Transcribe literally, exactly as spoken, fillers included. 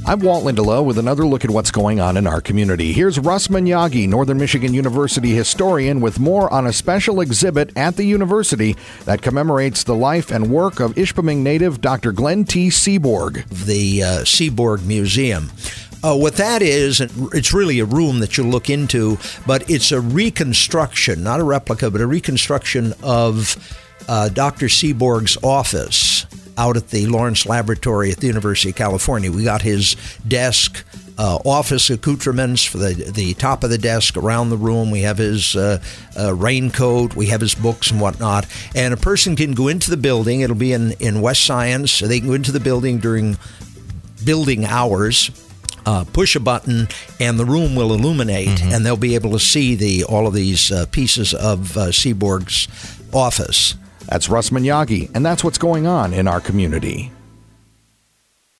I'm Walt Lindelow with another look at what's going on in our community. Here's Russ Manyagi, Northern Michigan University historian, with more on a special exhibit at the university that commemorates the life and work of Ishpeming native Doctor Glenn T. Seaborg. The uh, Seaborg Museum. Uh, what that is, it's really a room that you look into, but it's a reconstruction, not a replica, but a reconstruction of uh, Doctor Seaborg's office out at the Lawrence Laboratory at the University of California. We got his desk, uh, office accoutrements for the the top of the desk around the room. We have his uh, uh, raincoat. We have his books and whatnot. And a person can go into the building. It'll be in, in West Science. So they can go into the building during building hours, uh, push a button, and the room will illuminate, mm-hmm. and they'll be able to see the all of these uh, pieces of uh, Seaborg's office. That's Russ Manyagi, and that's what's going on in our community.